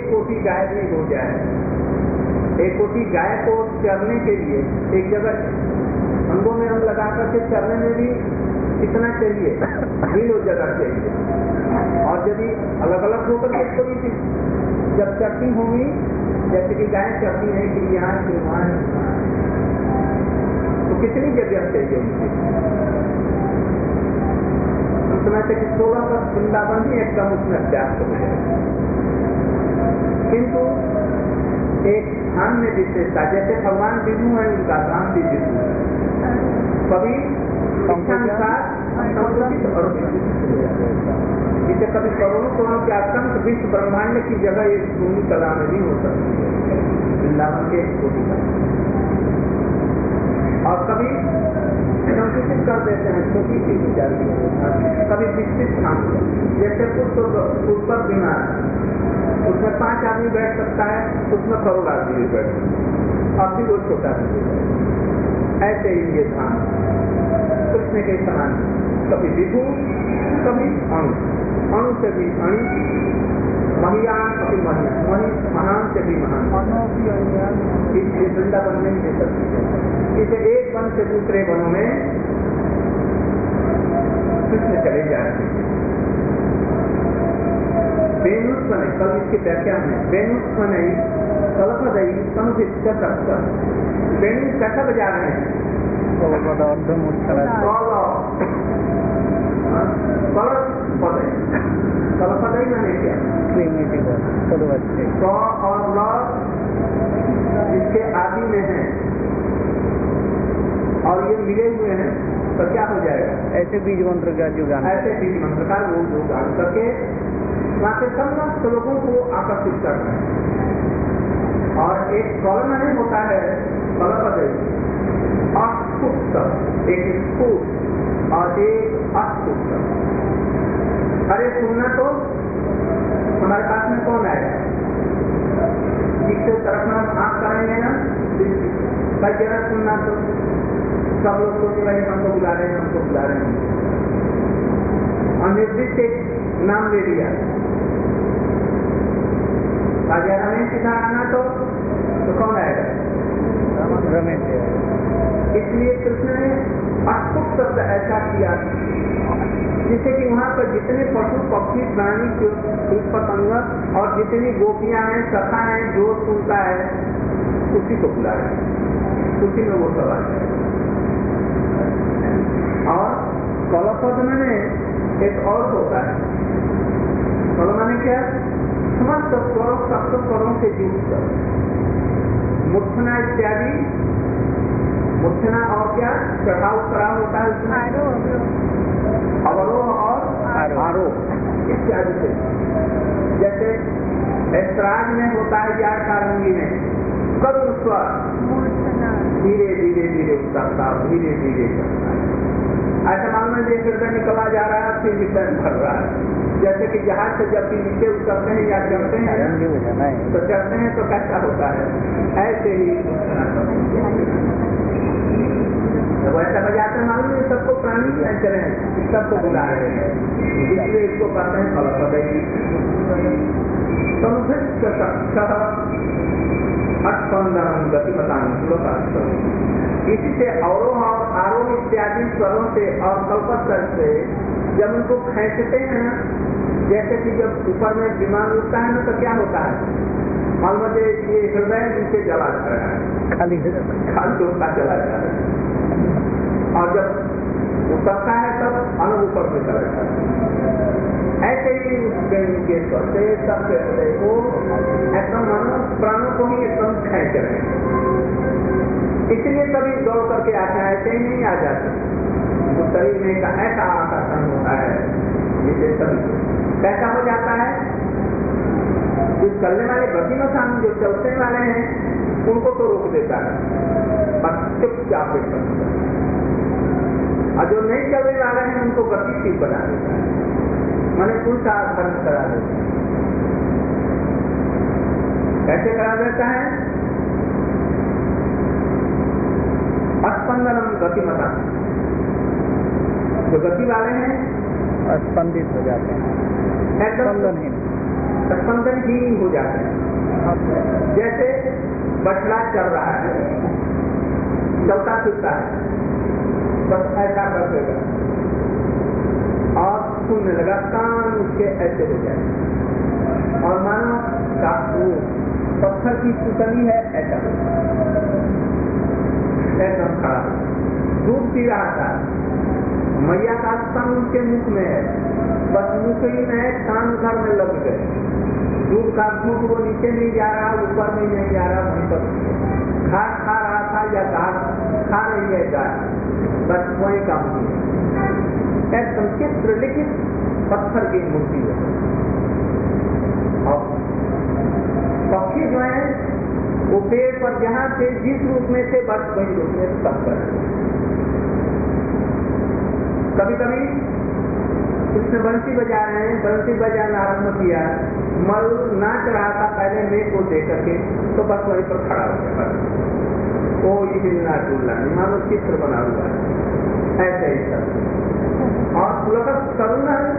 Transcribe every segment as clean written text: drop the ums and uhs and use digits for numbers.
एक कोटि गाय भी हो जाए, एक कोटि गाय को चरने के लिए एक जगह अंगों में अंग लगा करके चरने में भी कितना चाहिए, ढील जगह चाहिए। और यदि अलग अलग होकर के थोड़ी सी जब चरती होंगी, जैसे कि गाय चरती है कि यहाँ से वहाँ, तो कितनी जगह चाहिए उनकी। उस समय से 16 वर्ष वृंदावन भी एकदम उसमें अभ्यास हो गया। किंतु एक धाम में विशेषता, जैसे भगवान विष्णु है, उनका धाम भी विष्णु है, कभी इच्छानुसार संकुचित और जिसे कभी करोड़ों करोड़ों के असंख्य विश्व ब्रह्मांड की जगह एक भूमि कला में भी हो सकती है, वृंदावन के कोटि में। और कभी संकुचित कर देते हैं, छोटी सी विचारी, कभी विस्तृत स्थान, जैसे पुष्प विमान, उसमें 5 आदमी बैठ सकता है, उसमें करोड़ आदमी बैठ सकता है, और फिर वो छोटा है। ऐसे ही ये धाम कृष्ण के समान, कभी विभु कभी अणु, अणु से भी अणु, महियान कभी महियान, महान से भी महान, इसलिए वृंदावन में दे सकती है। इसे एक वन से दूसरे वनों में कृष्ण चले जाते हैं। वेणुस्वने, कल इसकी व्याख्या में वेणुस्वने कल्पदयी समुचित कर, वेणु कैसा बजा रहे हैं, कल्पदयी मैंने क्या, और लॉ जिसके आदि में है और ये मिले हुए हैं, तो क्या हो जाएगा, ऐसे बीज मंत्र का जो गान, ऐसे बीज मंत्र का वो जो गान करके वहाँ से समस्त लोगों को आकर्षित करना है। और एक कॉलम नहीं होता है, कल्पदयी अस्पुष्ट, एक स्फूट और एक अस्पुष्ट। अरे सुनना तो हमारे पास में कौन आएगा, जिससे तरफ में आँख करेंगे ना, भाई जरा सुनना तो सब लोग सोचे भाई हमको बुला रहे हैं, हमको बुला रहे हैं, और निर्दिष्ट एक नाम ले लिया, रमेश सीधा आना तो कौन आएगा, रमेश। इसलिए कृष्ण ने अस्पुट शब्द ऐसा किया जिससे कि वहाँ पर जितने पशु पक्षी प्राणी पतंग और जितनी गोपियां हैं, सखा हैं, जो सुनता है उसी को बुला रहे, उसी में वो सब आए। और कलपद में एक और होता है, कल माने क्या, समस्त स्वर सप्त स्वरों से युक्त, मुठना इत्यादि, मुठना और क्या चढ़ाव चढ़ाव होता है उसमें, अवरोह और आरोह इत्यादि से। जैसे ऐतराज में होता है या कारंगी में करुण स्वर, धीरे धीरे धीरे उतरता, धीरे धीरे चलता है। ऐसा मालूम है एक हृदय निकला जा रहा है, फिर हृदय भर रहा है। जैसे कि जहाज से जब भी नीचे उतरते हैं या चढ़ते हैं तो चढ़ते हैं तो कैसा होता है, ऐसे ही तो वैसा बजाते मालूम है सबको प्राणी भी ऐसे रहे, सबको बुला रहे हैं, इसलिए इसको कहते हैं कल्पदयी। अठस्पंदनम गतिमतां, इसी से अवरोह और आरोह इत्यादि स्वरों से और कल्पस्वर से जब उनको खींचते हैं, जैसे कि जब ऊपर में विमान उठता है ना तो क्या होता है, मालूम है ये हृदय नीचे चला जा रहा है, खाली होता चला जा रहा है, और जब उतरता है तब अनु ऊपर में चला जाता है। ऐसे ही के स्वर से सबके हृदय को एकदम मानो प्राणों को ही एकदम खींच रहे हैं। इसलिए कभी दौड़ करके आते हैं, ऐसे ही नहीं आ जाते, तो शरीर में एक ऐसा आकर्षण होता है जिससे सभी कैसा हो जाता है, जो चलने वाले गतिमतान जो चलते वाले हैं उनको तो रोक देता है, और चुपचाप और जो नहीं चलने वाले हैं उनको गतिशील बना देता है, मैंने उल्टा धर्म करा देता है। कैसे करा देता है, स्पंदनम गतिमता, जो गति वाले हैं स्पंदित हो जाते हैं, एकदम स्पंदनहीन हो जाते हैं। जैसे बछड़ा चल रहा है, चलता फिरता है, बस ऐसा कर देगा और सुनने लगा, कान उसके ऐसे हो जाए और मानो का वो पत्थर की सुतली है ऐसा एकदम खड़ा। दूध पी रहा था, मैया का स्तन उसके मुख में है, बस मुख ही में कान घर में लग गए। दूध का घूट वो नीचे नहीं जा रहा, ऊपर में नहीं जा रहा, वहीं पर घास खा रहा था या घास खा रही है गाय, बस वही काम किया। एकदम चित्र लिखित पत्थर की मूर्ति है। और पक्षी जो है वो पेड़ पर जहाँ से जिस रूप में से बस वही रूप में पत्थर। कभी कभी उसने बंसी बजा रहे हैं, बंसी बजाना आरम्भ किया, मयूर नाच रहा था पहले मेघ को देख करके, तो बस वहीं पर खड़ा हो गया। ओ ये हिलना डुलना नहीं, मानो चित्र बना हुआ है ऐसे ही सब। और पुलकत तरुण है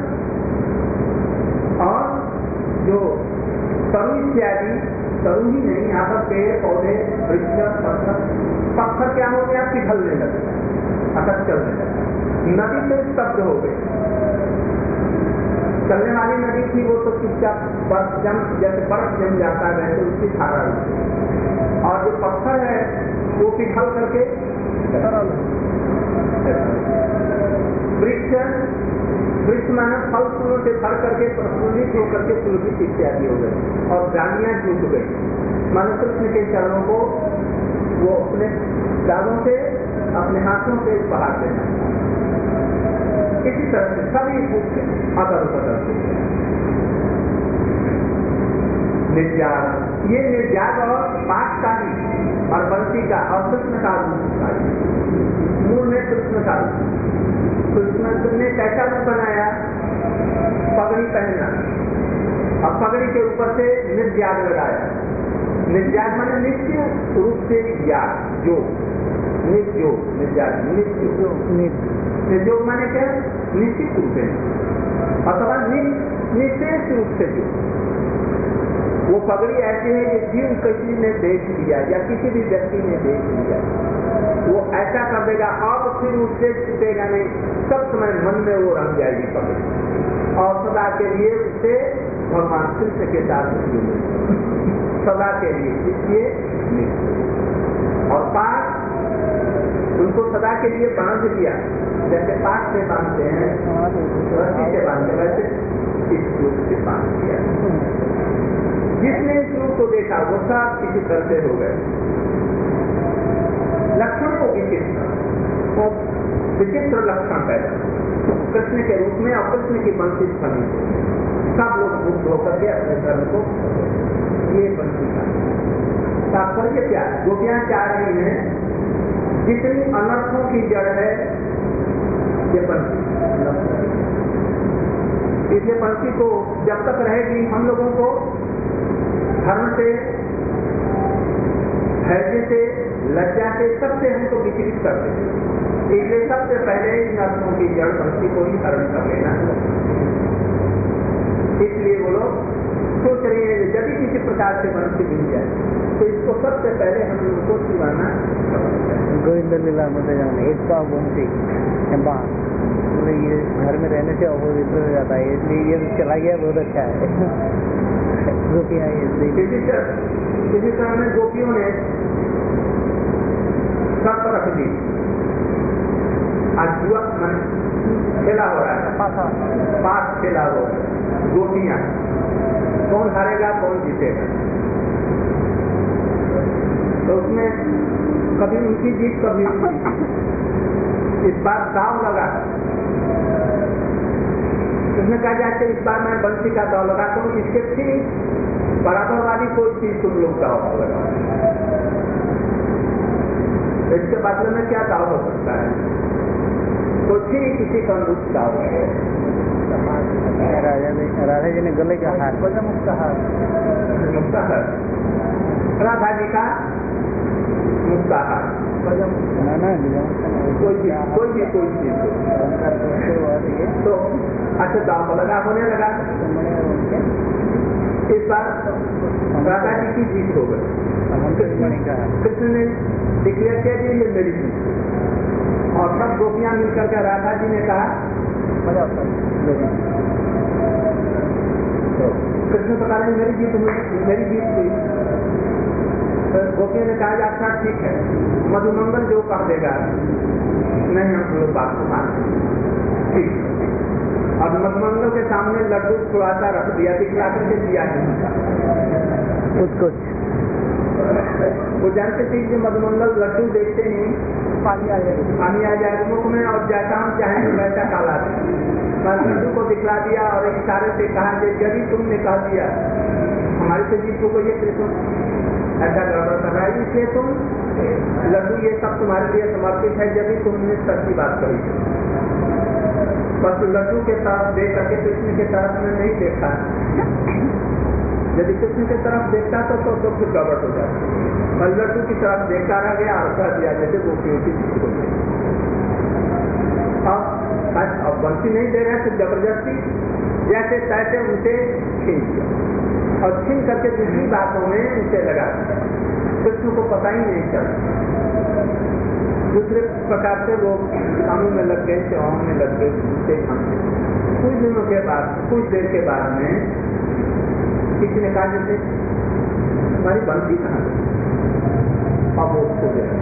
और जो तरु इत्यादि, तरु ही नहीं, यहाँ पर पेड़ पौधे वृक्ष पत्थर क्या हो गया, पिघलने लगे, अटक चलने लगा। नदी से स्तब्ध हो गई। चलने वाली नदी थी वो तो चुपचाप बर्फ जैसे बर्फ जम जाता है वैसे उसकी धारा हुई, और जो पत्थर है वो पिघल करके वृक्ष माने फल फूलों से भर करके प्रफुल्लित होकर के पुलकित इत्यादि हो गए और डालियां झुक गई। मानो कृष्ण के चरणों को वो अपने दादों से अपने हाथों से बढ़ा देना। इसी तरह से सभी मुख्य अदर बदल निर्जाग, ये निर्जाग और पाठ का ही और बंसी का और कृष्ण का रूप, मूल में कृष्ण का रूप। कृष्ण ने कैसा रूप बनाया, पगड़ी पहनना और पगड़ी के ऊपर से निर्जाग लगाया। निर्जाग माने नित्य रूप से याग, जो निर्योग, निर्जाग निर्योग माने क्या, निश्चित रूप से अथवा निशेष रूप से। जो वो पगड़ी ऐसी है कि जीव किसी ने देख लिया या किसी भी व्यक्ति ने देख लिया, वो ऐसा कर देगा और फिर उससे छूटेगा नहीं, सब समय मन में वो रंग जाएगी पगड़ी और सदा के लिए उससे भगवान कृष्ण के साथ जुड़े, सदा के लिए इसलिए। और पाठ उनको सदा के लिए बांध दिया, जैसे पाठ से बांधते हैं, रस्सी से बांधते, वैसे इस रूप से बांध दिया। जिसने इस रूप को देखा वो सब किसी तरह से हो गए। लक्षण को विचित्र, तो विचित्र लक्षण पैदा कृष्ण के रूप में और कृष्ण की बंसी ध्वनि, सब लोग मुक्त होकर के अपने धर्म को, ये बंसी का तात्पर्य क्या, गोपियां चाह रही हैं जितनी अनर्थों की जड़ है ये बंसी, इसलिए बंसी को जब तक रहेगी हम लोगों को धर्म से, धैर्य से, लज्जा से, सबसे हमको विचलित करते हैं। इसलिए सबसे पहले इन अर्थों की जड़ बंसी को ही हरण कर लेना। इसलिए वो लोग सोच रहे हैं यदि किसी प्रकार से बंसी मिल जाए तो इसको सबसे पहले हम लोगों को सिवाना। गोविंद लीला में जाने एक पाव बंसी बोले ये घर में रहने से अवोधित हो जाता है, इसलिए ये चला गया, बहुत अच्छा है। गोपियाँ इसी तरह में गोपियों ने शर्त रख दी, आज जुआ खेला हो रहा है, पास खेला हो रहा है, गोपियां कौन हारेगा कौन जीतेगा, तो उसमें कभी उनकी जीत कभी इस बार दाव लगा। उसने कहा जाके इस बार मैं बंसी का दाव लगाता हूँ, इसके ठीक बराबर वाली कोई चीज तुम लोग दाव लगा, इसके बदले में क्या दाव हो सकता है, तो ठीक किसी का मुक्त दाव है। राधा जी ने गले का हार, मुक्ताहार, राधा जी का मुक्ताहार, कोई चीज तो अच्छा दाव लगा होने लगा। इस बार राधा जी की जीत हो गई। कृष्ण ने डिक्लेयर किया कि ये मेरी जीत, और सब गोपियां मिलकर के राधा जी ने कहा कृष्ण तो कहा मेरी जीत हुई। तो गोपियों ने कहा अच्छा ठीक है, मधुमंगल जो कह देगा नहीं हम लोग बात को मानते, ठीक। और मधुमंगल के सामने लड्डू थोड़ा सा रख दिया, दिखला करके दिया कुछ। वो जानते थे कि मधुमंगल लड्डू देखते ही पानी आ जाए मुख में, और जैसा हम चाहेंगे वैसा काला दे। लड्डू को दिखला दिया और इशारे से कहा कि यदि तुमने कह दिया हमारी से जीत हो गई है, ऐसा गड़बड़ कर रहा है, इसलिए तुम लड्डू ये सब तुम्हारे लिए समर्पित है, यदि तुमने सच्ची बात कही। बस लड्डू के तरफ देख करके कृष्ण के तरफ में नहीं देखा, यदि कृष्ण की तरफ देखता तो फिर गड़बड़ हो जाता। और लड्डू की तरफ देखता रह गया और कह दिया जैसे गोपियों की जीत हो गई। अब बंसी नहीं दे रहे तो जबरदस्ती जैसे तैसे उनसे छीन दिया, और छीन करके दूसरी बातों में उसे लगा दिया। कृष्ण को पता ही नहीं चला। दूसरे प्रकार से लोग कामों में लग गए, सेवाओं में लग गए, उसे खाते। कुछ दिनों के बाद, कुछ देर के बाद में किसी ने कहा जैसे हमारी बंसी कहाँ गई, अब वो खो गया।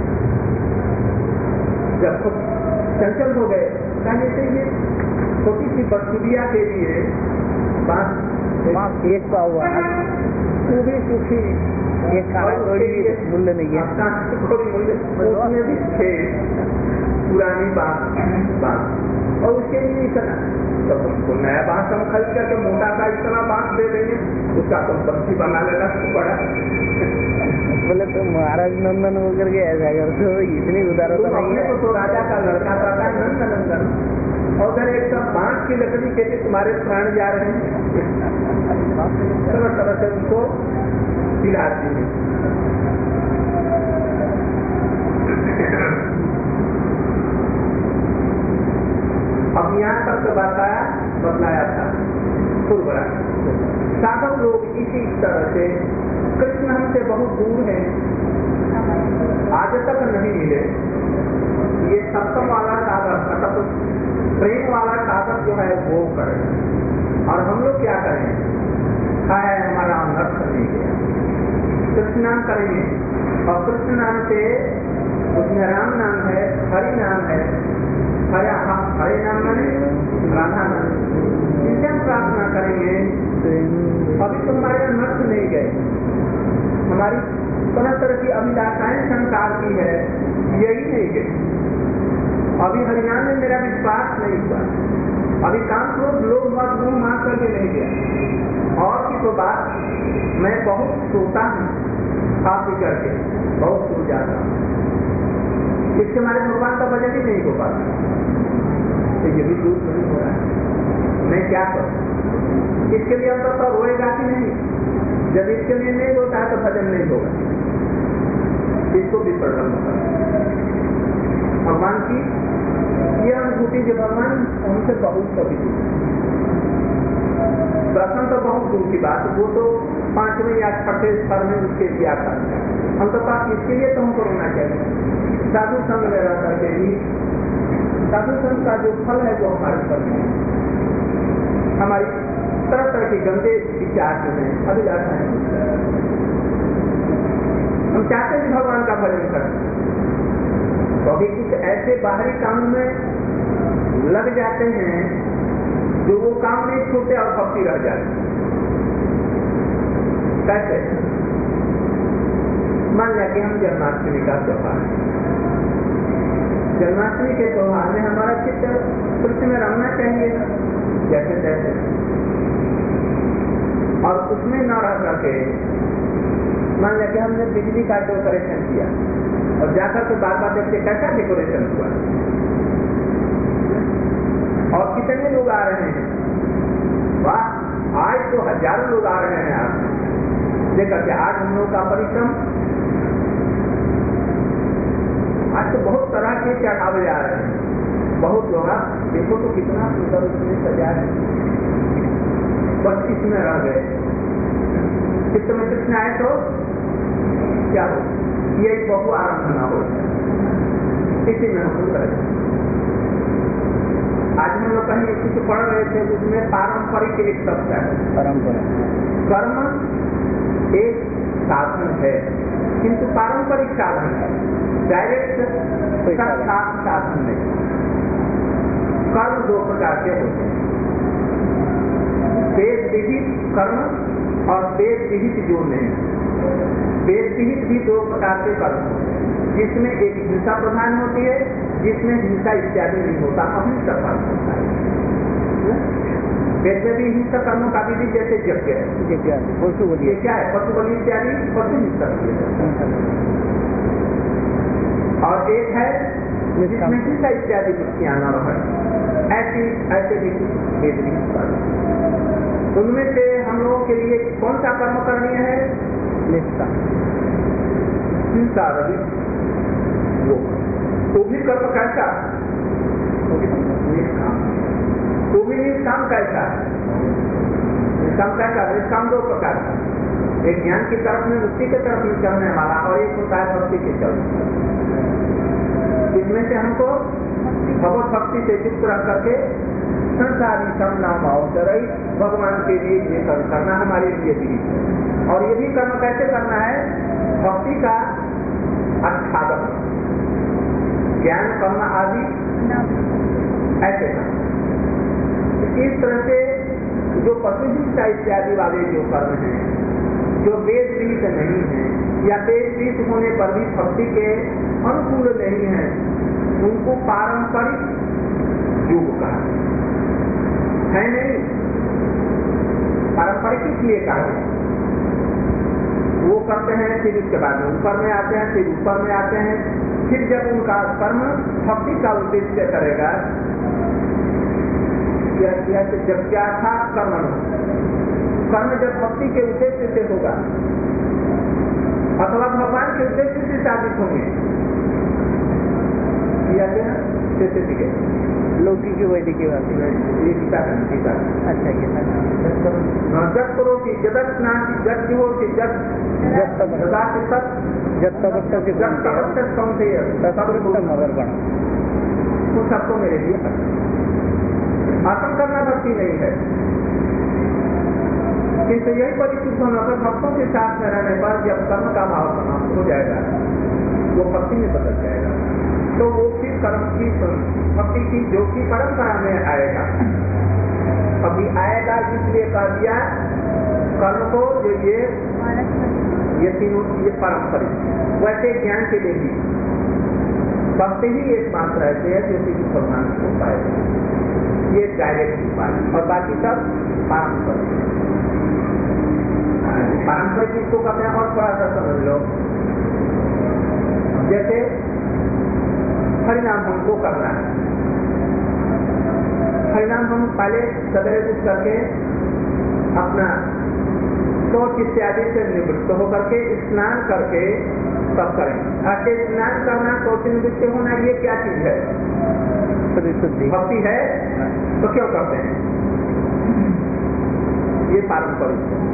जब चंचल हो गए, कहा जैसे ये छोटी सी बटुरिया के लिए बात एक पाव सूखी सूखी एक मूल्य नहीं है, उसमें भी थे पुरानी बात, और उसके लिए इतना तो तुमको नया बांस हम खरीद करके मोटा का इतना बांस दे देंगे, उसका तुम बंसी बना लेना पड़ा। बोले तो महाराज नंदन होकर के ऐसा करते हो, इतनी उदारता नहीं है। तो राजा का लड़का था नंदन, और उधर एक सब बांस की लकड़ी के तुम्हारे प्राण जा रहे हैं, तरह से उनको दिलाती है। अब यहाँ तक तो बतलाया था पूर्वरा। साधक लोग इसी तरह से कृष्ण हमसे बहुत दूर है, आज तक नहीं मिले। ये सत्संग वाला साधक, मतलब प्रेम वाला साधक जो है वो करें, और हम लोग क्या करें? है हमारा नर्थ नहीं गया, कृष्ण नाम करेंगे, और कृष्ण नाम से उसमें राम नाम है, हरि नाम है, हरे नाम माने राधा नाम, इनसे हम प्रार्थना करेंगे। अभी तुम्हारे नर्थ नहीं गए, हमारी तरह तरह की अभिलाषाएं संसार की है, यही नहीं गई। अभी हरिनाम में मेरा विश्वास नहीं हुआ, अभी काम क्रोध लोग मत मुंह मार करके नहीं गया। और की तो बात, मैं बहुत सोता हूँ, खा पी करके बहुत सो जाता हूँ, इसके हमारे भगवान का भजन ही नहीं हो पाता। तो ये भी दूर नहीं हो रहा है, मैं क्या करूँ? इसके लिए अंदर तो रोएगा कि नहीं? जब इसके लिए नहीं रोता है तो भजन नहीं होगा, इसको भी प्रसन्न होगा। भगवान की ये अनुभूति जो भगवान उनसे बहुत कभी दर्शन तो बहुत दूर की बात, वो तो 5वें या 6ठे स्तर में उसके दिया था। हम तो पास इसके लिए तो हमको रोना चाहिए। साधु संघ में रह करके भी साधु संघ का जो फल है वो हमारे पर है। हमारी तरह तरह के गंदे विचार जो है अभिलाषाएं, हम चाहते हैं भगवान का भजन करें, तो अभी कुछ ऐसे बाहरी काम में लग जाते हैं जो वो काम नहीं छूटे और भक्ति रह जाती। कैसे? मान लिया कि हम जन्माष्टमी का त्योहार, जन्माष्टमी के त्योहार में हमारा चित्त कृष्ण में रमना चाहिए जैसे तैसे, और उसमें न रह करके मान लिया कि हमने बिजली का डेकोरेशन किया और जाकर के बार बार देखते कैसा डेकोरेशन हुआ, और कितने लोग आ रहे हैं, वाह आज तो हजारों लोग आ रहे हैं। आप देखकर के आज हम लोग का परिश्रम, आज तो बहुत तरह के चढ़ावे जा रहे हैं, बहुत लोग देखो तो कितना सुंदर उसमें सजा है, बस इसमें रह गए। चित्त में तृष्णा है तो क्या हो, ये बहु आरंभ न हो, इसी में हम करें। आज हम लोग कहीं कुछ पढ़ रहे थे, उसमें पारंपरिक एक शब्द है, परंपरा। कर्म एक साधन है, किंतु पारंपरिक साधन है, डायरेक्ट साधन नहीं। कर्म दो प्रकार के होते हैं, वेद विहित कर्म और वेद विहित जो नहीं। वेद विहित भी दो प्रकार के कर्म होते हैं, जिसमें एक हिंसा प्रधान होती है, जिसमें हिंसा इत्यादि नहीं होता, अहिंसक कर्म होता है। वेद में भी हिंसक कर्मों का विधि जैसे यज्ञ है, पशु बलि, क्या है पशु बलि इत्यादि, पशु हिंसक। और एक है जिसमें हिंसा इत्यादि वृत्तियां न रहे, ऐसे भी वेद विहित कर्म। उनमें से हम लोगों के लिए कौन सा कर्म करनी है? निष्ठा, हिंसा रहित वो। तो भी कर्म कैसा? निष्काम। तो भी निष्काम कैसा? निष्काम कैसा? निष्काम दो प्रकार का, एक ज्ञान की तरफ में, मुक्ति की तरफ में चलने वाला, और एक होता है भक्ति के चलने। इसमें से हमको भगवत भक्ति से युक्त रख करके संसारी समना भाव करई भगवान के लिए ये कर्म करना हमारे लिए भी। और ये भी कर्म कैसे करना है? भक्ति का आच्छादन, ज्ञान कर्म आदि ऐसे करना। इस तरह से जो पशु हिंसा इत्यादि वाले जो कर्म हैं, जो वेद विहित नहीं है या वेद विहित होने पर भी भक्ति के अनुकूल नहीं है, उनको पारंपरिक युग कहा है। नहीं, पारंपरिक इसलिए कहा, वो करते हैं, फिर उसके बाद में ऊपर में आते हैं, फिर ऊपर में आते हैं, फिर जब उनका कर्म भक्ति का उद्देश्य करेगा, जब क्या था कर्म जब भक्ति के उद्देश्य से होगा अथवा भगवान के उद्देश्य से साबित होंगे, लौकिक वैदिक की बात है, ये गीता का गीता। अच्छा, जब करो कि जगत नाम जग की हो कि जग सदा के सब जब तब तक कौन से मगर बना, उन सबको मेरे लिए आसन करना भक्ति नहीं है। किंतु यही परिचित होना पर भक्तों के साथ में रहने पर जब कर्म का भाव समाप्त हो जाएगा, वो भक्ति में बदल जाएगा, तो वो फिर कर्म की भक्ति की जो की परंपरा में आएगा। अभी आएगा इसलिए कह दिया कर्म को, जो ये तीनों ये पारंपरिक। वैसे ज्ञान के लिए भी भक्ति ही एक मात्र रहते हैं जो कि भगवान को पाएगा, ये डायरेक्ट उपाय, और बाकी सब पारंपरिक। पारंपरिक इसको कहते हैं। और थोड़ा सा समझ लो, जैसे हरिनाम हमको करना है, हरिनाम हम पहले सवेरे कुछ करके अपना शौच इत्यादि से निवृत्त होकर के स्नान करके तब करें। ऐसे स्नान करना, शौच निवृत्त होना, ये क्या चीज है? भक्ति है, तो क्यों करते हैं? ये पारंपरिक है।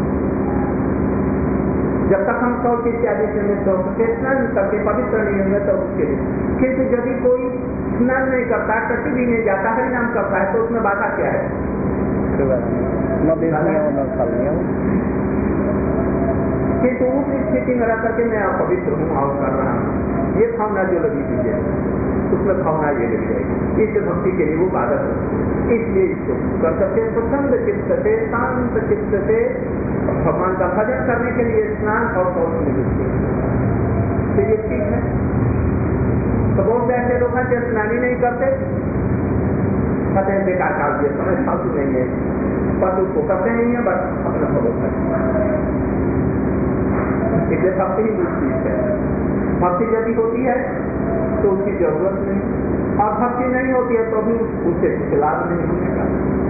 जब तक हम शौच इत्यादि से मुक्त होकर स्नान करके पवित्र नहीं होंगे तो उसके लिए। किंतु यदि कोई स्नान नहीं करता, कटी भी नहीं जाता, हरिनाम करता है, तो उसमें बाधा क्या है? किंतु उस स्थिति में रह करके मैं अपवित्र हूँ और कर रहा हूँ, ये भावना जो लगी हुई है, उसमें भावना ये लगी जाएगी, इस भक्ति के लिए वो बाधक है। इसलिए इसको कर सकते प्रसन्न चित्त से, शांत चित्त से भगवान का भजन करने के लिए स्नान और शौच निवृत्ति, तो ये ठीक है। तो बहुत से ऐसे लोग हैं जो स्नान ही नहीं करते, कहते हैं बेकार काल दिए, समय फालतू नहीं है, पर उसको करते नहीं है, बस अपना भरोसा है। इसलिए भक्ति ही दूसरी चीज है। भक्ति यदि होती है तो उसकी जरूरत नहीं, और भक्ति नहीं होती है तो भी उससे कुछ लाभ नहीं होने का।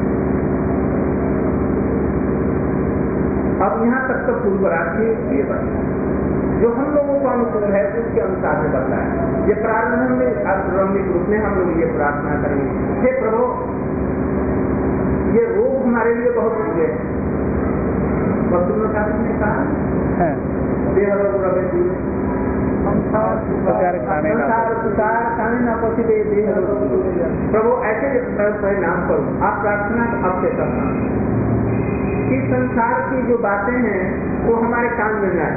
अब यहाँ तक तो पूर्वराष्ट्रीय ये बना जो हम लोगों को अनुकूल है उसके अनुसार में बदला है। ये प्रारंभ में आध्यात्मिक रूप में हम लोग ये प्रार्थना करेंगे, हे प्रभु ये रोग हमारे लिए बहुत हुए, वस्तु ने कहा देहरोग रवे संसार सुखार खाने न पहुंचे देहरोग। प्रभु ऐसे परिणाम करो, आप प्रार्थना अब से करना कि संसार की जो बातें हैं वो हमारे कान में जाए।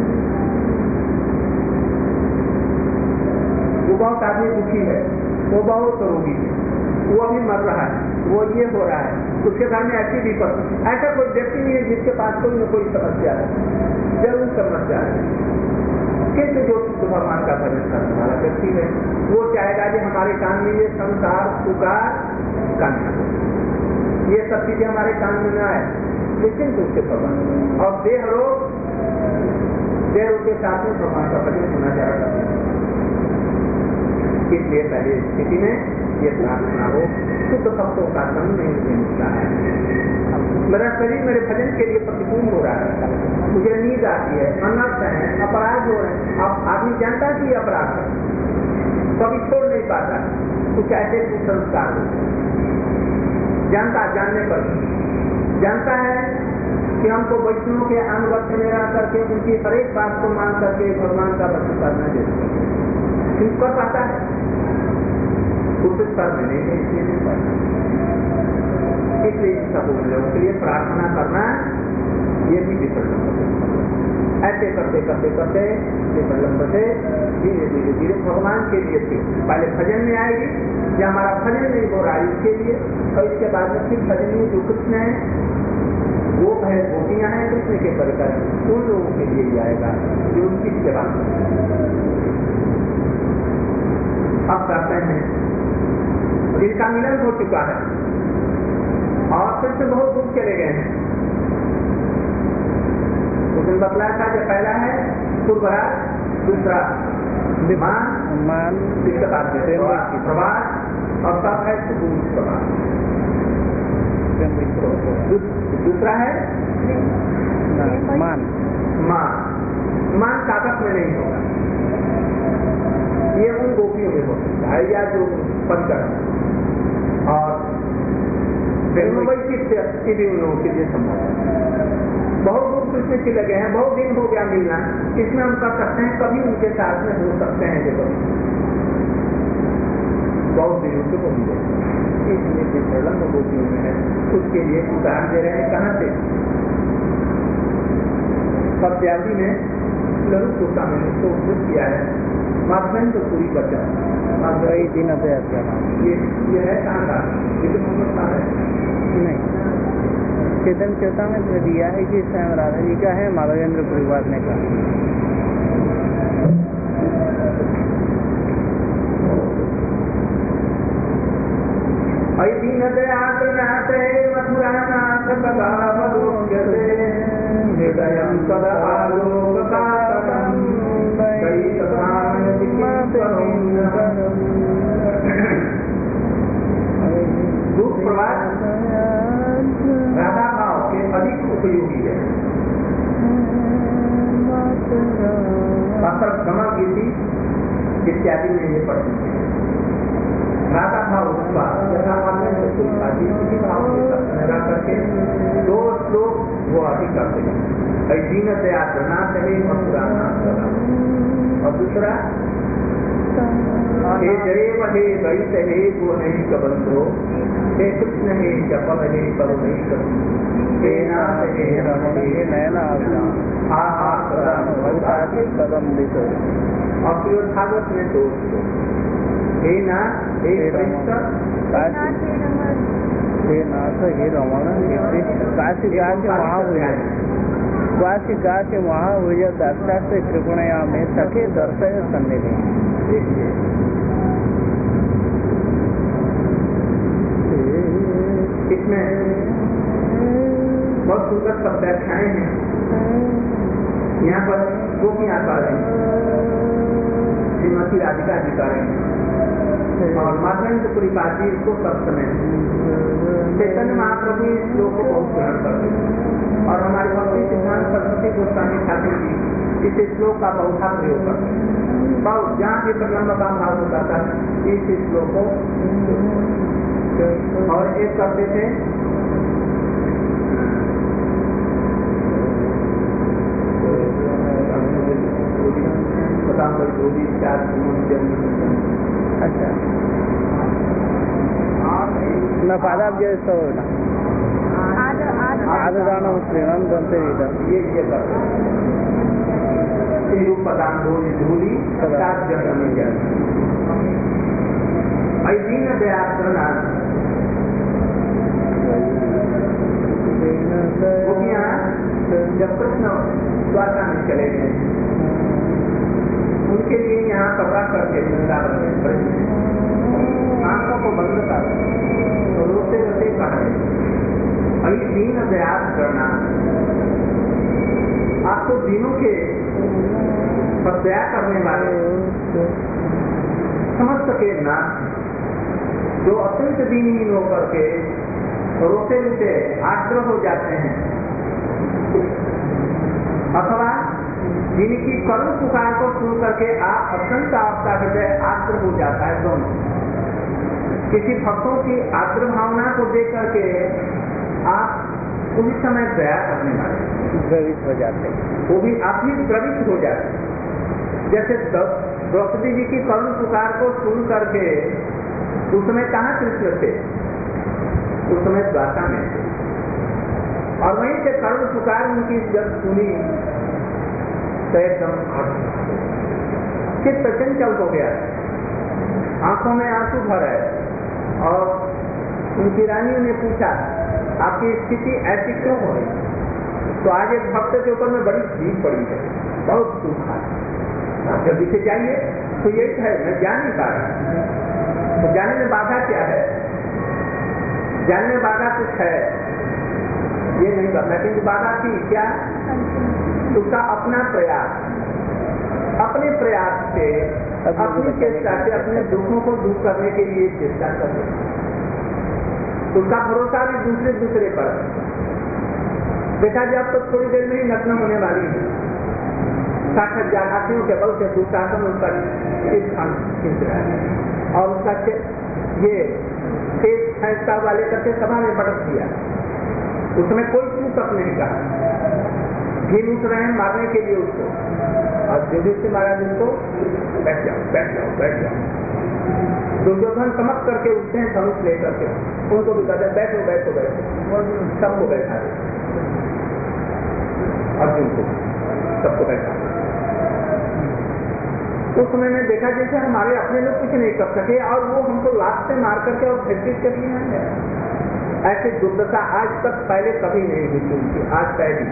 वो बहुत आदमी दुखी है, वो बहुत रोगी है, वो अभी मर रहा है, वो ये हो रहा है, उसके घर में ऐसी विपत्ति, ऐसा कोई व्यक्ति नहीं है जिसके पास कोई न कोई समस्या है, जरूर समस्या है। किंतु जो भगवान का भजन करने वाला व्यक्ति है वो चाहेगा कि हमारे कान में ये संसार पुकार कान में, ये सब चीजें हमारे कान में न आए, लेकिन उसके भगवान और देह रोग के साथ में भगवान का भजन होना चाहता है। इसलिए पहले स्थिति में ये प्रार्थना हो, शुद्ध भक्तों का संग नहीं मिलता है। मेरा शरीर मेरे भजन के लिए प्रतिकूल हो रहा है, मुझे नींद आती है, अनर्थ है, अपराध हो रहे हैं। अब आदमी जानता है कि ये अपराध है, कभी छोड़ नहीं पाता, कुछ ऐसे कुसंस्कार जानता, जानने पर जानता है कि हमको वैष्णव के अनुगत्य में रह करके उनकी हर एक बात को मान करके भगवान का भक्ति करना चाहिए, कर पाता है, कुछ कर नहीं, इसलिए नहीं पाता। इसलिए सब लोगों के लिए प्रार्थना करना ये भी विफल ऐसे करते करते करते विफल से धीरे धीरे धीरे भगवान के लिए थे। पहले भजन में आएगी, या हमारा भजन नहीं हो रहा है इसके लिए, और इसके बाद में फिर भजन में जो कृष्ण है वो है, गोपियां हैं कृष्ण के परिकर, उन लोगों के लिए ही आएगा जो उनकी सेवा। अब कहते हैं जिनका मिलन हो चुका है और फिर से बहुत दूर चले गए हैं, उसने बतलाया था कि पहला है पूर्वराज, दूसरा विमान, इसके बाद प्रवास और तब है सुदूर प्रवास। दूसरा है मान ताकत में नहीं होगा, ये उन गोपियों में हो सकता है या जो पंचर और वैशिष्ट भी उन लोगों के लिए संभव है। बहुत दूर कृष्ण के लगे हैं, बहुत दिन हो गया मिलना, इसमें हम कर सकते हैं, कभी उनके साथ में हो सकते हैं, देखो बहुत दिनों से हो गए, इसलिए जो प्रलंब गोपियों में है उसके लिए उदाहरण दे रहे हैं। कहाँ से? पद्यावली में लघु सूता में उसको उद्धृत किया है, माध्यम तो पूरी बचा वही दिन ये है कहाँ का? ये तो मोहम्मद का है नहीं, चेतन चेता में तो दिया है कि स्वयं राधा जी का है, माधवेंद्र परिवार ने कहा। दीन दयानाथ मथुरानाथ बदावलोक्यते हृदयं तद आलोककातकं दूध प्रवास राधा भाव के अधिक उपयोगी है। क्षमा गीति इत्यादि में ये पढ़ते हैं। राधा भाव यथा इसी भाव से लगा करके दो श्लोक वो अधिक करते हैं। दीन दयानाथ है मथुरानाथ, और दूसरा हे जय हे गणित हे गो नहीं कबंधो, हे कृष्ण हे जपल हे करो नहीं करो, हे नाथ हे रमण हे नैना कदम दिशो। और फिर भागवत में दो हे नाथ हे कृष्ण, हे नाथ हे रमण हे कृष्ण। काशी गा के वहाँ हुए दर्शा से कृपणया में सखे दर्शय सन्निधि। इसमें बहुत सुंदर सब व्याख्याएं हैं। यहाँ पर गोपियाँ आ रहे हैं, श्रीमती राधिका जी का रहे हैं, और माधवेंद्रपुरी बाजी को सब समय चैतन्य महाप्रभु इस श्लोक को बहुत ग्रहण करते हैं, और हमारे भक्ति सिद्धांत सरस्वती गोस्वामी ठाकुर जी इस श्लोक का बहुधा प्रयोग करते हैं। बहुत जहाँ भी प्रलंब का भाव होता था इस श्लोक को, और एक करते थे पतांबर धोबी 4 अच्छा न पादाब जैसा होना आददानम श्रीमंत बनते ये पतांबोधि धूली 7 जन्म में जन्म दीन व्याकरणा जब कृष्ण द्वारका में चले गए उनके लिए यहाँ कपड़ा करके वृंदावन में आंखों को बंद कर तो रोते रोते कहा अभी दीन अभ्यास करना आपको दिनों के प्रत्याग करने वाले समस्त के नाथ जो अत्यंत दीनहीन होकर के रोते रोते आग्रह हो जाते हैं अथवा जिनकी करुण पुकार को सुन करके आप अत्यंत आपका हृदय आग्रह हो जाता है। दोनों किसी भक्तों की आग्रह भावना को देख करके आप उसी समय दया करने वाले द्रवित हो जाते हैं, वो भी आप ही द्रवित हो जाते हैं। जैसे द्रौपदी जी की करुण पुकार को सुन करके उस समय कहाँ कृष्ण थे, उस समय द्वारका में थे और वहीं से करुण पुकार उनकी जब सुनी तो एकदम चित्त चंचल हो गया, आंखों में आंसू भर है और उनकी रानियों ने पूछा आपकी स्थिति ऐसी क्यों हो रही? तो आज एक भक्त के ऊपर में बड़ी भीड़ पड़ी है, बहुत दुख है, आप जल्दी से जाइए। तो यही है मैं जा नहीं पा रहा। तो जाने में बाधा क्या है? जाने में बाधा कुछ है ये नहीं करना, क्योंकि बाधा थी क्या? उसका अपना प्रयास, अपने प्रयास से अपनी चेष्टा से अपने दुखों को दूर करने के लिए चेष्टा करते, उसका भरोसा भी दूसरे पर। देखा जाए तो थोड़ी देर में ही नग्न होने वाली है, 60,000 हाथियों के बल से दुशासन उसका खींच रहा है और उसका ये तेज फैसला वाले करके सभा में पटक दिया। उसमें कोई चूक तक नहीं कहा, भीम उठ रहे हैं मारने के लिए उसको और युधिष्ठिर महाराज उसको बैठ जाओ बैठ जाओ बैठ जाओ। दुर्योधन चमक करके उठते हैं धनुष लेकर के, उनको भी कहते हैं बैठो बैठो बैठो, सबको बैठा दे, अर्जुन को सबको बैठा। उस समय में देखा जैसे हमारे अपने लोग कुछ नहीं कर सके और वो हमको लात से मार करके और फेंक कर लिया है। ऐसी दुर्दशा आज तक पहले कभी नहीं हुई थी उनकी, आज पहली।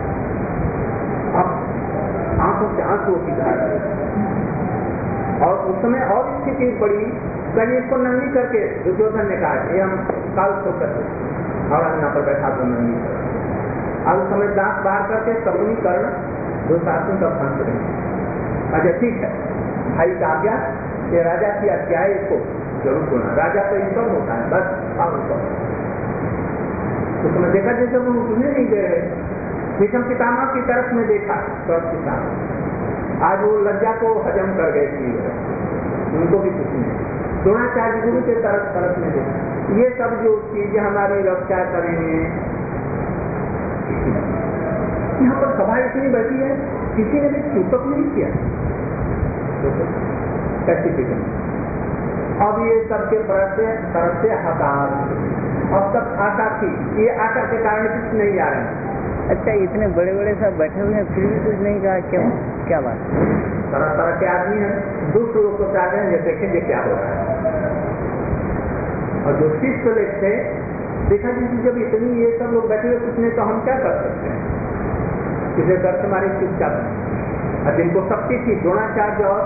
अब आंखों से आंसू की धार और उस समय और स्थिति पड़ी, कहीं इसको नंगी करके दुर्योधन ने कहा ये हम काल को करते और यहाँ पर बैठा तो नंगी कर। और उस समय दांत बाहर करके सगुनी कर्ण दुशासन का फांस रहे। अच्छा ठीक है, भाई का आज्ञा, ये राजा की आज्ञा है, इसको जरूर होना। राजा तो ईश्वर होता है, बस आप ऊपर। तो तुमने देखा जैसे वो उठने नहीं दे रहे, भीष्म पितामह की तरफ में देखा, आज वो लज्जा को हजम कर गए थी, उनको भी कुछ नहीं। द्रोणाचार्य गुरु के तरफ में देखा, ये सब जो चीजें हमारी रक्षा करेंगे। यहाँ पर सभा इतनी बैठी है, किसी ने भी चूपक नहीं किया। कैसी फिक्र? अब ये सबके तरफ से हताश, अब तक आशा थी, ये आशा के कारण कुछ नहीं आ रहे। अच्छा, इतने बड़े बड़े सब बैठे हुए हैं फिर भी कुछ नहीं कहा, क्यों? क्या बात? तरह तरह के आदमी हैं, दूसरे लोग को चाहते हैं ये देखेंगे क्या हो रहा है। और जो शिष्ट लोग थे, देखा जी जब इतनी ये सब लोग बैठे हुए कुछ नहीं तो हम क्या कर सकते हैं? इसे डर से हमारी चुपचाप। और जिनको शक्ति थी द्रोणाचार्य और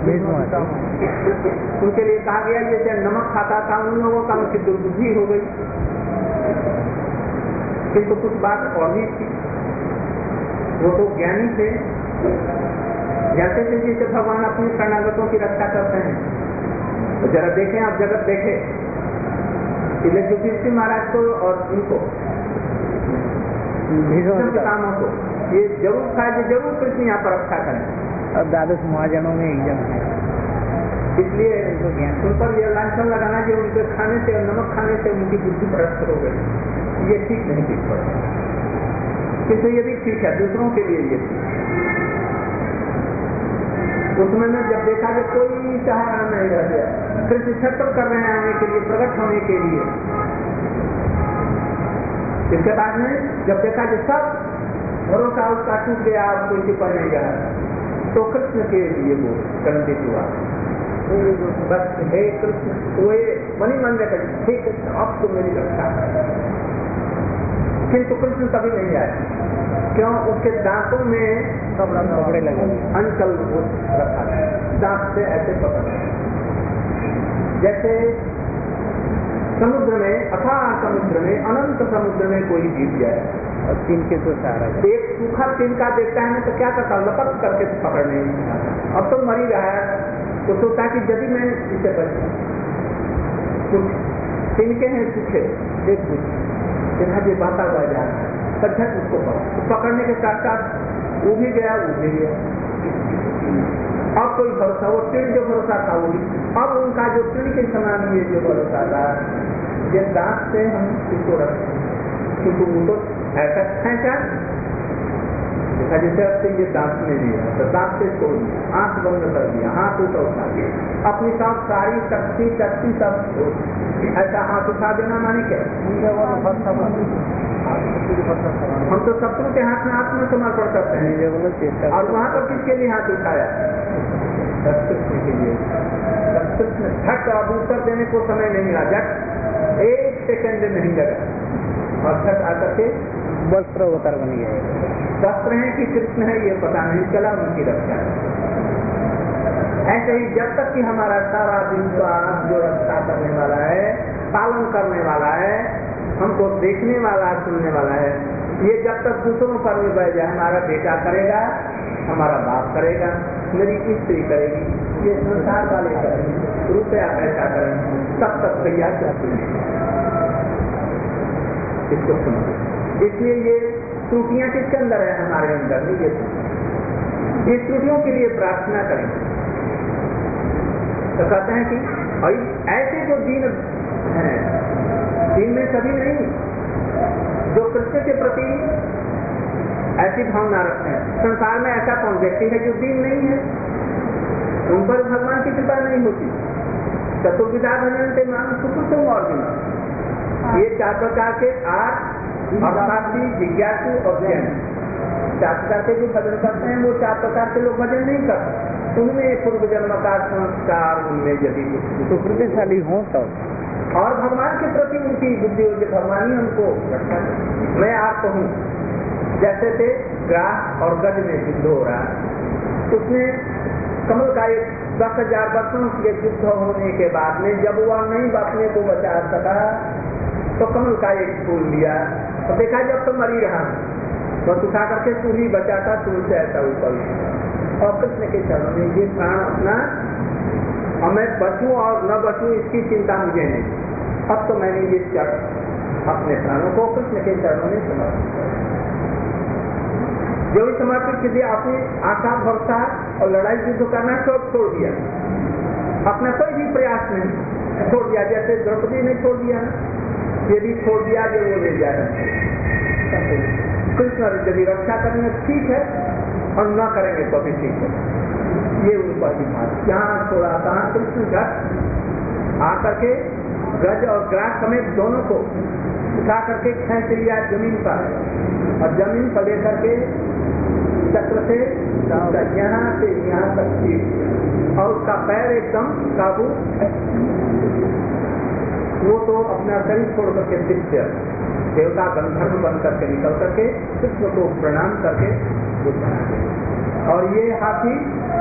उनके लिए कहा गया जैसे नमक खाता था उन लोगों का, उनकी दुर्बुद्धि हो गई। किंतु कुछ बात और भी थी, वो तो ज्ञानी थे, जैसे जैसे भगवान अपनी शरणागतों की रक्षा करते हैं। तो जरा देखें, आप जगत देखे, इसलिए युधिष्ठिर महाराज को और इनको कामों को ये जरूर था, ये जरूर कृष्ण यहाँ पर रक्षा करें। और द्वादश महाजनों में एक जन है, इसलिए उन पर यह लांछन लगाना जो उनके खाने से और नमक खाने से उनकी बुद्धि भ्रष्ट हो गई, ये ठीक नहीं दिख पड़ता। किंतु ये भी ठीक है, दूसरों के लिए ये ठीक। उसमें ने जब देखा कि कोई सहारा नहीं रह गया, कृष्ण छत्र कर रहे हैं आने के लिए, प्रकट होने के लिए, इसके बाद में जब देखा कि सब भरोसा उसका टूट गया, अब कोई छिपा नहीं गया, तो कृष्ण के लिए वो दंडित हुआ। बस हे कृष्ण, वो मनी मन में कही हे कृष्ण अब तो मेरी रक्षा है, किंतु कृष्ण कभी नहीं आए। क्यों? उसके दांतों में कपड़े लगे, अंकल वो रखा है, दांत से ऐसे पकड़, जैसे समुद्र में, अथाह समुद्र में, अनंत समुद्र में कोई जीत जाए और तिनके तो सारा एक सूखा तिनका देखता है तो क्या करता, लपक करके पकड़ नहीं, अब तो मरी रहा है तो सोचता कि यदि मैं इसे बच, कुछ तिनके हैं सूखे, एक कुछ देखा जो बाता हुआ जा रहा है, सच्चा उसको पकड़ने के साथ साथ वो भी गया, वो भी गया। अब कोई भरोसा, वो तीन जो भरोसा था वो भी, अब उनका जो तीन के समान ये जो भरोसा था, ये दांत से हम इसको रखें, क्योंकि वो तो ऐसा खेचा देखा, जैसे अब से ये दांत में दिया तो दांत से छोड़ दिया, आंख बंद कर दिया, हाथ ऊपर उठा दिया, अपनी सब सारी शक्ति सब छोड़, ऐसा हाथ उठा देना माने क्या? हम तो शत्रु के हाथ में आत्मसमर्पण करते हैं, और वहां पर किसके लिए हाथ उठाया? कृष्ण के लिए। कृष्ण झट अब उत्तर देने को समय नहीं मिला, झट एक सेकंड नहीं लगा, और झट आकर के वस्त्र अवतार बन गया। वस्त्र है कि कृष्ण है ये पता नहीं चला, उनकी रक्षा। ऐसे ही जब तक कि हमारा सारा विश्वास जो रक्षा करने वाला है, पालन करने वाला है, हमको देखने वाला, सुनने वाला है, ये जब तक दूसरों पर निर्भर जाए, हमारा बेटा करेगा, हमारा बाप करेगा, मेरी स्त्री करेगी, ये संसार वाले करेंगे, रुपया पैसा करेंगे, तब तक भैया चाहते हैं। इसको सुनो, इसलिए ये त्रुटियां किसके अंदर है? हमारे अंदर ही ये त्रुटियों के लिए प्रार्थना करें। तो कहते हैं कि ऐसे जो दिन हैं, दिन में सभी नहीं, जो कृष्ण के प्रति ऐसी भावना रखते हैं, संसार में ऐसा कौन व्यक्ति है जो दीन नहीं है? उन पर भगवान की कृपा नहीं होती। चतुर्विधा भजन से मान सुकृतम और गुण, ये चार प्रकार के आठ अर्थार्थी, जिज्ञासु और ज्ञान, चार प्रकार के जो भजन करते हैं वो चार प्रकार के लोग भजन नहीं करते। उनमें पूर्व जन्म का संस्कार, उनमें यदि तो प्रतिशाली हो तब, और भगवान के प्रति उनकी बुद्धि हो, भगवान ही उनको रक्षा करे। मैं आपको हूँ, जैसे थे ग्राह और गज में युद्ध हो रहा है, उसमें कमल का एक 10,000 वर्षों के युद्ध होने के बाद में जब वह नहीं अपने को बचा सका, तो कमल का एक फूल लिया, तो देखा जब तो मरी रहा, बस उठा करके तू ही बचाता, तू से ऐसा ऊपर, और कृष्ण के चरणों में ये प्राण अपना, और मैं बचूं और न बचूं इसकी चिंता मुझे नहीं, अब तो मैंने ये अपने प्राणों को कृष्ण के चरणों में समर्पित किया। जो भी समर्पित कीजिए, अपनी आशा, भरोसा और लड़ाई युद्ध करना सब छोड़ दिया, अपना कोई भी प्रयास नहीं छोड़ दिया, जैसे द्रौपदी ने छोड़ दिया, ये भी छोड़ दिया जो वो ले जाए। कृष्ण यदि रक्षा करेंगे ठीक है, और न करेंगे तो भी ठीक है, ये ऊपर की बात। यहाँ छोड़ा, कहाँ कृष्ण घट आकर के गज और ग्रास समेत दोनों को उठा करके खींच लिया जमीन पर, और जमीन पर लेकर के चक्र से यहाँ से यहाँ तक, और उसका पैर एकदम काबू, वो तो अपना शरीर छोड़ करके शिष्य देवता गंधर्व बन करके निकल करके कृष्ण को प्रणाम करके और ये हाथी,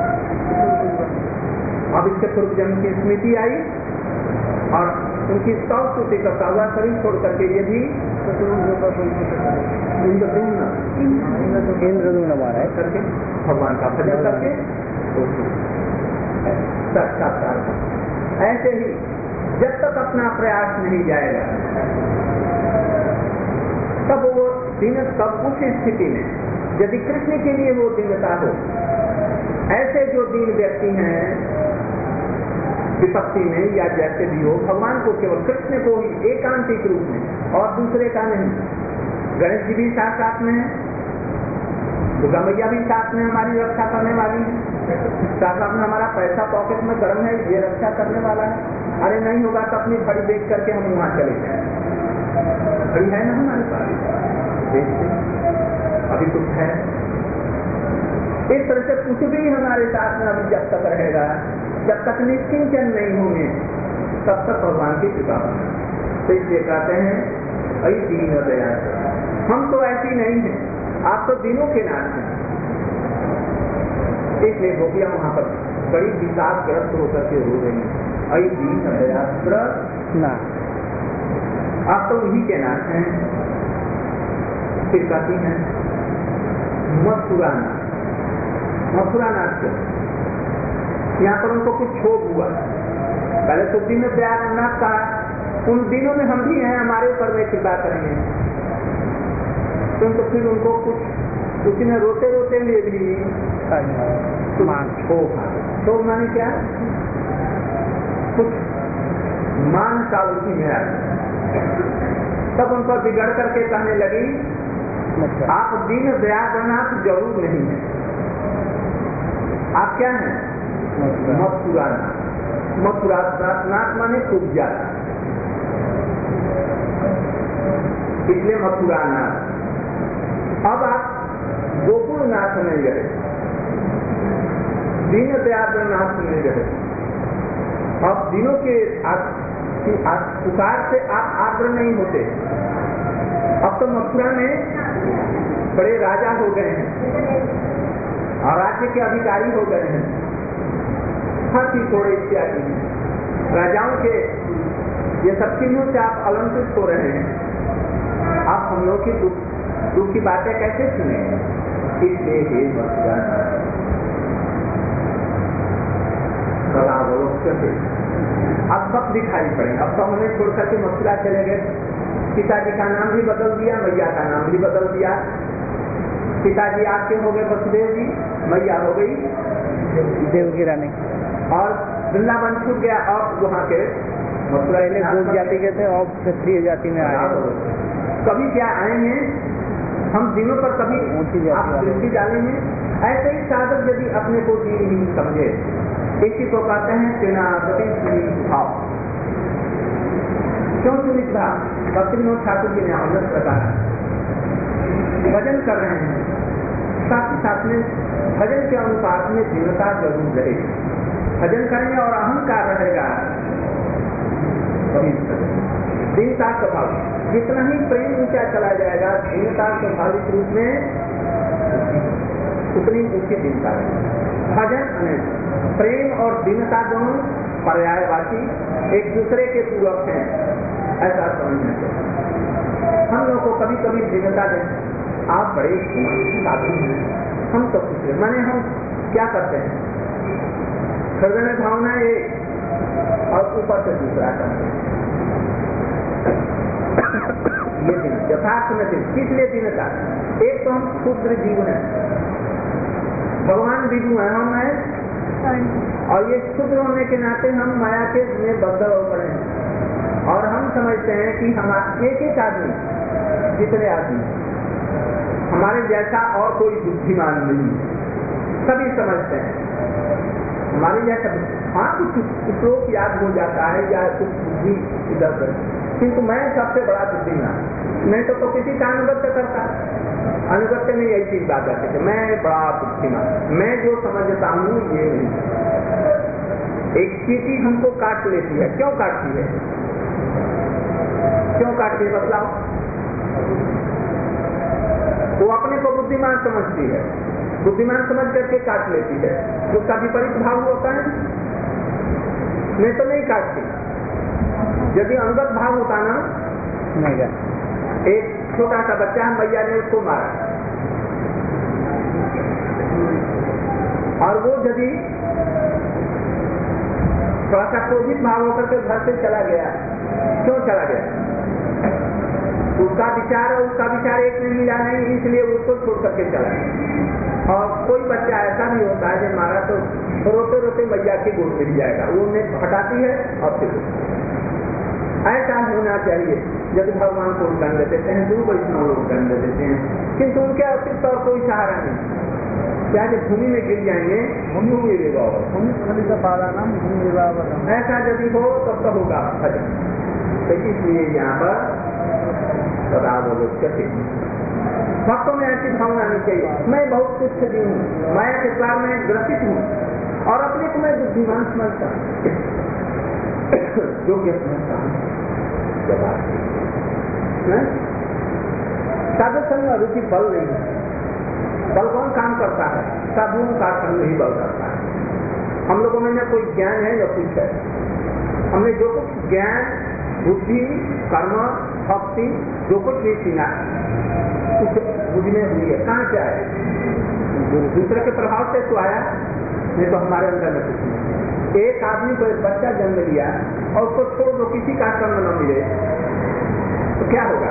अब इसके पूर्व जन्म की स्मृति आई और उनकी 100 स्तुति करता हुआ शरीर छोड़ करके ये भी इंद्रद्युम्न मारा करके भगवान का भजन करके साक्षात्कार। ऐसे ही जब तक अपना प्रयास नहीं जाएगा, तब वो दिन, तब उस स्थिति में यदि कृष्ण के लिए वो दीनता हो, ऐसे जो दीन व्यक्ति हैं विपत्ति में या जैसे भी हो, भगवान को केवल कृष्ण को ही एकांतिक रूप में और दूसरे का नहीं। गणेश जी भी साथ में है, दुर्गा मैया भी साथ में हमारी रक्षा करने वाली है, साहब हमारा पैसा पॉकेट में गर्म है, ये रक्षा करने वाला है, अरे नहीं होगा तो अपनी घड़ी देख करके हम वहां चले जाए। घड़ी है ना हमारे पास, देखते अभी कुछ है। इस तरह से कुछ भी हमारे साथ में अभी जब तक रहेगा, जब तक निश्चिंतन नहीं होंगे तब तक भगवान की कृपा होगी। तो इसलिए कहते हैं अई दीन दया, हम तो ऐसी नहीं है, आप तो दिनों के नाथ हैं। इसलिए गोपियां वहां पर बड़ी विषादग्रस्त होकर के रो रही हैं, अई दीन दया, आप तो वही के नाथ हैं। फिर कहती हैं मथुरा नाथ क्यों? यहाँ पर उनको कुछ क्षोभ हुआ। पहले तो दिन दयानाथ कहा, उन दिनों में हम भी हैं, हमारे ऊपर में कृपा करेंगे। तो फिर उनको कुछ उसी में रोते रोते हुए भी क्षोभ माने क्या, कुछ मान का उसी में आ गया। तब उन पर बिगड़ करके कहने लगी, आप दीन दयानाथ जरूर नहीं है, आप क्या हैं? मथुरानाथ माने खूब ज्यादा, इसलिए मथुरानाथ। अब आप गोकुलनाथ नहीं गए, दीन दयानाथ नहीं गए। अब दिनों के पुकार से आप आग्रह नहीं होते। अब तो मथुरा में बड़े राजा हो गए हैं और राज्य के अधिकारी हो गए हैं, हाथी घोड़े इत्यादि राजाओं के ये सब चिन्हों से आप अलंकृत हो रहे हैं। आप हम लोग की दुख की बातें कैसे सुने? इसलिए हे मथुरा अब सब दिखाई पड़े। अब तो हमें छोड़ करके मथुरा चले गए। पिताजी का नाम भी बदल दिया, मैया का नाम भी बदल दिया। पिताजी आपके हो गए वसुदेव जी, मैया हो गई देवकी रानी, और वृंदावन छूट गया। और वहाँ के मथुरा भोज जाति के थे और क्षत्रिय जाति में आए। कभी क्या आएंगे हम दिनों पर, कभी आप दृष्टि डालेंगे। ऐसे ही साधक यदि अपने को दीनहीन समझे, इसी को कहते हैं सेनापति सुनीत भाव। क्यों सुनीत भाव? भक्ति विनोद ठाकुर जी ने अवगत बताया, भजन कर रहे हैं, साथ ही साथ में भजन के अनुपात में दीनता जरूर रहेगी। भजन करेंगे और अहंकार रहेगा, दीनता स्वभाव। जितना ही प्रेम ऊंचा चला जाएगा, दीनता स्वाभाविक रूप में उतनी ऊंची दीनता रहेगी। भजन प्रेम और दीनता दोनों पर्यायवाची, एक दूसरे के पूरक हैं, ऐसा समझना चाहिए। हम लोग को कभी कभी दीनता दें, आप बड़े साधु हैं, हम तो कुछ नहीं। माने हम क्या करते हैं, हृदय में भावना एक और ऊपर से दूसरा करते हैं। ये दिन यथार्थ में दिन किस लिए दीनता? एक तो हम क्षुद्र जीव हैं, भगवान विभु है, हम हैं, और ये क्षुद्र होने के नाते हम माया के में बद्ध हो पड़े हैं। और हम समझते हैं कि हम एक आदमी, जितने आदमी हमारे जैसा और कोई बुद्धिमान नहीं, सभी समझते हैं हमारे जैसा। हाँ, कुछ लोग याद हो जाता है या कुछ बुद्धि इधर से, किंतु मैं सबसे बड़ा बुद्धिमान नहीं तो किसी का अनुगत्य करता। अनुगत्य में यही चीज बात आती है, मैं बड़ा बुद्धिमान, मैं जो समझता हूँ ये नहीं। एक चीटी हमको काट लेती है, क्यों काटती है? क्यों काटती है बतलाओ? वो अपने को बुद्धिमान समझती है, बुद्धिमान समझ करके काट लेती है। उसका विपरीत भाव होता है, नहीं तो नहीं काटती। यदि अनुगत भाव होता ना, नहीं, एक छोटा सा बच्चा, मैया ने उसको मारा और वो यदि थोड़ा सा क्रोधित भाव होकर के घर से चला गया, क्यों चला गया? उसका विचार और उसका विचार एक में मिला नहीं, इसलिए उसको छोड़ करके चला गया। और कोई बच्चा ऐसा भी होता है जो मारा तो रोते रोते मैया की गोद मिल जाएगा, वो उन्हें हटाती है और फिर ऐसा होना चाहिए। यदि भगवान को दंड देते हैं, गुरु वैष्णव लोग दंड देते हैं, किंतु उनके अस्तित्व और कोई सहारा नहीं। क्या कि भूमि में गिर जाएंगे, भूमि विवाह, भूमि स्खलित पादानाम भूमि विवाह, ऐसा यदि हो तब तो होगा भजन। तो इसलिए यहाँ पर सदा बोलोच्यते, भक्तों में ऐसी भावना नहीं चाहिए मैं बहुत तुच्छ जीव हूँ, माया के द्वार में ग्रसित हूँ और अपने को मैं बुद्धिमान समझता हूँ, योग्य समझता हूँ। साधु संग अरुचि बल नहीं है, बल कौन काम करता है? साधुओं का संग ही बल करता है। हम लोगों में न कोई ज्ञान है या कुछ है, हमने जो कुछ ज्ञान, बुद्धि, कर्म, भक्ति जो कुछ भी सीखा कुछ बुद्धि में हुई है, कहाँ से आया? दूसरे के प्रभाव से तो आया, नहीं तो हमारे अंदर में कुछ नहीं। एक आदमी को एक बच्चा जन्म लिया और उसको छोड़ दो, किसी का कर्म न मिले तो क्या होगा?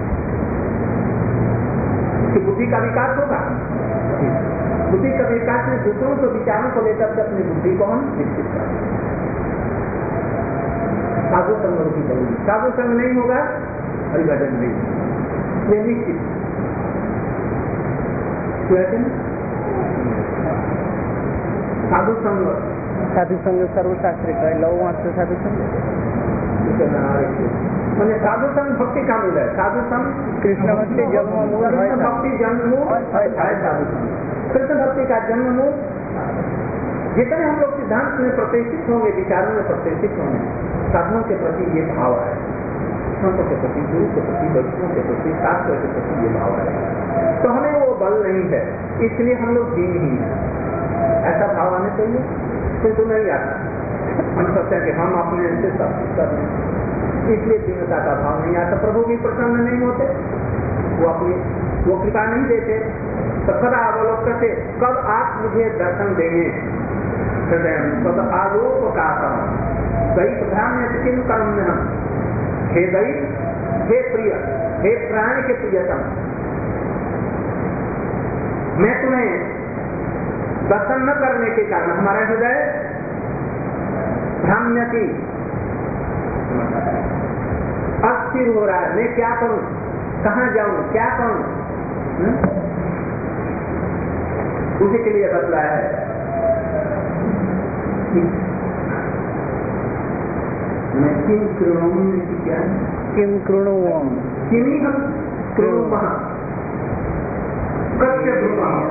कि बुद्धि का विकास होगा। बुद्धि का विकास में दूसरों के विचारों को लेकर के अपनी बुद्धि को हम विकसित करें। साधु संग की जरूरी, साधु संग नहीं होगा हरिभजन नहीं, ये निश्चित। साधु संग सर्वशास्त्री का लव मात्र साधु संग, मैंने साधु संग भक्ति का मिल है। साधु संग कृष्ण भक्ति जन्म भक्ति जन्म साधु संग, कृष्ण भक्ति का जन्म मूल। जितने हम लोग सिद्धांत में प्रतिष्ठित होंगे, विचारों में प्रतिष्ठित होंगे, साधुओं के प्रति ये भाव है, संतों के प्रति, गुरु के प्रति, वैष्णव के प्रति, शास्त्र के प्रति ये भाव है, तो हमें वो बल नहीं है, इसलिए हम लोग दीनहीन हैं। ऐसा भाव आने चाहिए, किंतु नहीं आता। हम सोचते हैं कि हम अपने से सब कुछ कर रहे हैं, इसलिए दीनता का भाव नहीं आता। प्रभु भी प्रसन्न नहीं होते, वो कृपा नहीं देते। तो सदा अवलोकते, कब आप मुझे दर्शन देंगे? हृदय तद आरोप का दैत भ्राम्य किम कर्म में हम, हे दैत, हे प्रिय, हे प्राण के प्रियतम, मैं तुम्हें दर्शन न करने के कारण हमारा हृदय भ्राम्यति, अस्थिर हो रहा है। मैं क्या करूं, कहां जाऊं, क्या करूं? उसी के लिए बतलाया है। मैं किम कृणोमि, क्या किम कृणुवम, किमी हम कृणुमः, कस्य ब्रूमः,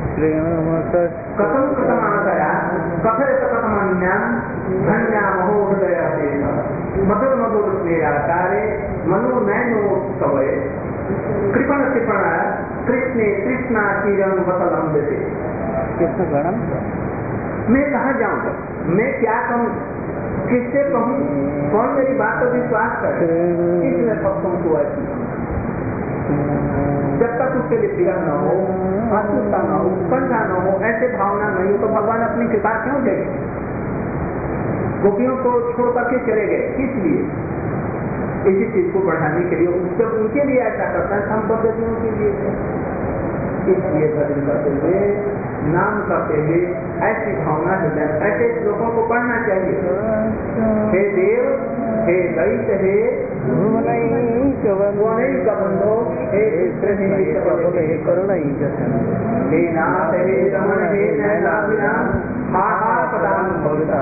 कथम कथमानतया, कथय कथमन्याम्, धन्यामहो हृदयादेन, मधुर मधुर स्नेहाकारे, मनो नयनोत्सवे, कृपण कृपण कृष्णे कृष्णा चिरं वसलम देते। कृष्ण गणम, मैं कहाँ जाऊँ, मैं क्या कहूँ, किससे कहूँ, कौन मेरी बात पर विश्वास करे? इसलिए भक्तों को ऐसी, जब तक उसके लिए पीड़ा न हो, आतुरता न हो, कंठा न हो, ऐसे भावना नहीं हो तो भगवान अपनी कृपा क्यों देंगे? गोपियों को छोड़ करके चले गए, किस लिए? इसी चीज को बढ़ाने के लिए। जब उनके लिए ऐसा करता है, हम पद्धतियों के लिए, इसलिए भजन करते हुए, नाम करते हुए ऐसी भावना हृदय, ऐसे लोगों को पढ़ना चाहिए। हे देव, हे दैत, हे कबंधो, हे कृष्ण, हे करुणा, हे नाथ, हे रमण, हे नैनाभिराम, हा पदान भवता।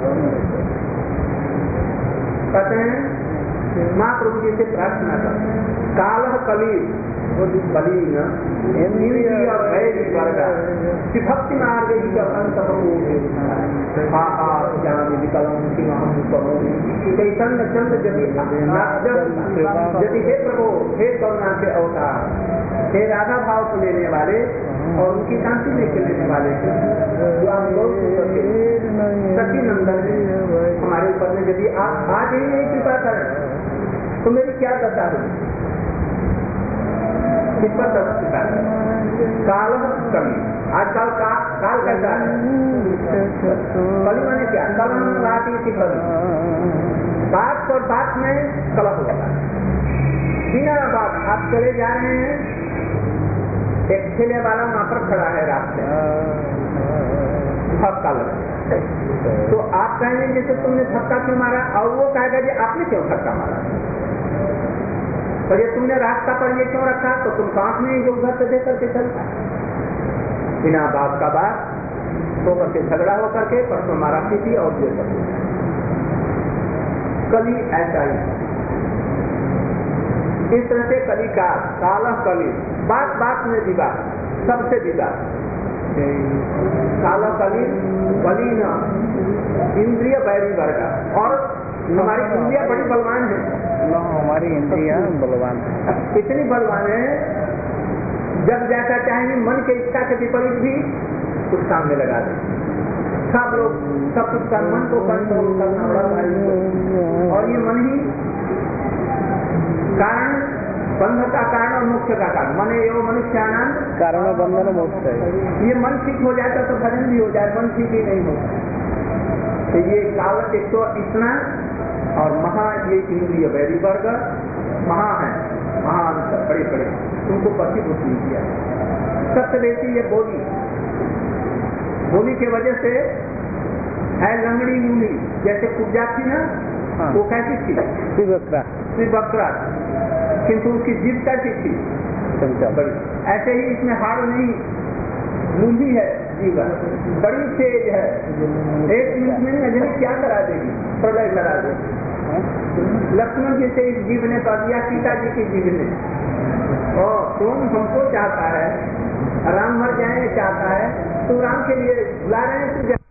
कहते हैं माँ प्रभु जी से प्रार्थना कर, काल कली बलीन भक्ति मार्ग यदि हे प्रभु, हे करुणा के अवतार, हे राधा भाव को लेने वाले और उनकी शांति लेके लेने वाले, जो आप लोग सखी नंदन हमारे ऊपर में यदि आप आज ही नहीं कृपा करें तो मेरी क्या दशा होगी? किस पर दशा करें? काल कली, आजकल काल कैसा है? कली माने क्या? कलम राती की कली, बात और बात में कलह होता है। बिना बात आप चले जा रहे हैं, एक ठेले वाला वहां पर खड़ा है रास्ते, धक्का लगा, तो आप कहेंगे जैसे तुमने धक्का क्यों मारा, और वो कहेगा जी आपने क्यों धक्का मारा, तो ये तुमने रास्ता पर ये क्यों रखा, तो तुम सांस नहीं जो उधर से देकर के चलता। बिना बात का बात तो करके झगड़ा हो करके परसों मारा पीटी और ये सब कली ऐसा ही। इस तरह से कली का काला कली, बात बात में विवाद, सबसे विवाद, काला कली बलीन इंद्रिय बैरी वर्ग। और हमारी इंद्रिया बड़ी बलवान है, हमारी इंद्रिया बलवान है, इतनी बलवान है जब जैसा चाहेंगे मन के इच्छा के विपरीत भी कुछ काम में लगा दें। सब लोग सब कुछ का मन को कंट्रोल करना बड़ा भारी है। और ये मन ही कारण, बंध का कारण और मोक्ष का कारण। मन एवं मनुष्यानंद कारण बंधन मोक्ष है। ये मन ठीक हो जाता तो भजन भी हो जाए, मन ठीक ही नहीं होता। तो ये कावत एक तो इतना और महा, ये इंद्रिय वैरी वर्ग महा है, महान बड़े बड़े, तुमको पतिभूत नहीं किया। सबसे बेसी ये बोली के वजह से है लंगड़ी मूली, जैसे कुब्जा थी ना, हाँ। वो कैसी थी? श्रीवक्रा, किंतु उसकी जीभ कैसी थी? बड़ी। ऐसे ही इसमें हाड़ नहीं, मूली है जीवन, बड़ी तेज है, एक मिनट में अजय क्या करा देगी, प्रलय करा देगी। लक्ष्मण जी से इस जीव ने कह दिया, सीता जी की जीव ने, और तुम हमको चाहता है, राम मर जाए चाहता है, तो राम के लिए बुला रहे हैं,